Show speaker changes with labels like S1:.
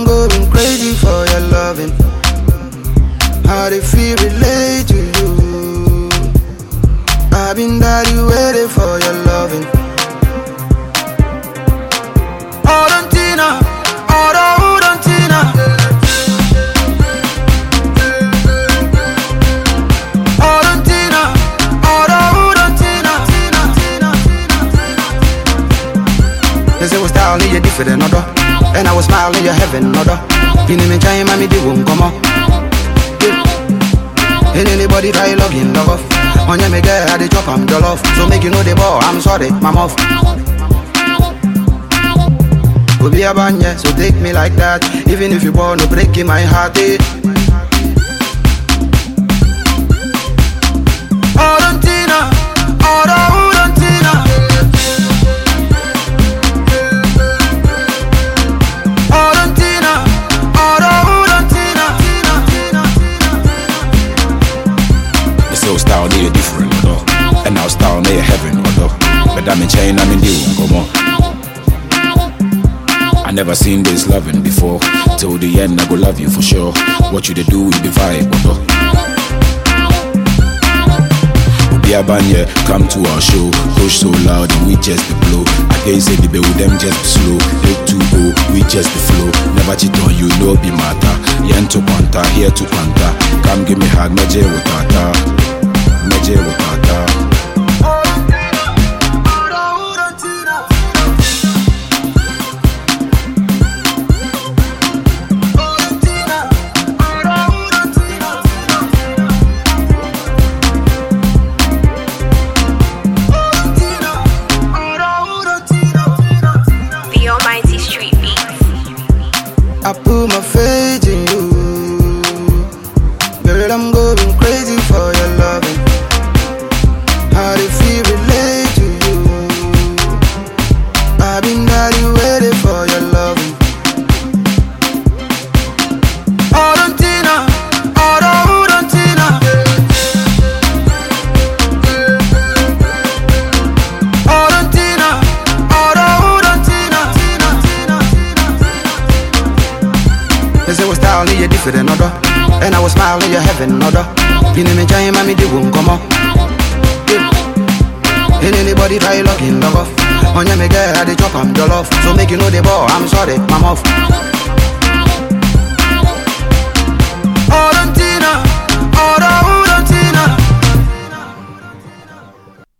S1: going crazy for your loving. How they feel relate to you. I've been daddy waiting for your loving. Orontina, Orontina. Orontina, Orontina. They say we style in your different order, and I was smiling in your heaven order. You know me trying, mommy, they won't come up. And anybody try logging log off. On your mega, I the chop, I'm dull off. So make you know the ball, I'm sorry, I'm off. Go be a banya, so take me like that. Even if you born to break in my heart, eh. Orontina, Orontina. Orontina, Orontina.
S2: The soul style they different, though. And our style they heaven, though. But I'm in chain, I'm in deal, come on. I never seen this loving before. Till the end, I go love you for sure. What you they do, you be vibe, though. Banya, come to our show. Push so loud and we just be blow. Again say the with them just be slow. 820, we just be flow. Never cheat on you, no be matter. Yen to panta, here to panta. Come give me hug, meje wotata. Meje wotata.
S1: I put my faith in you. Girl, I'm going crazy for your loving. How they feel relate to you. I've been daddy waiting for your loving. Orontina, Orontina. Orontina, Orontina. They say we style in your different order, and I was smiling in your heaven order. You know me trying, mommy, they won't come up. And anybody try logging log off. On your mega, I the chop, I'm dull off. So make you know the ball, I'm sorry, I'm off.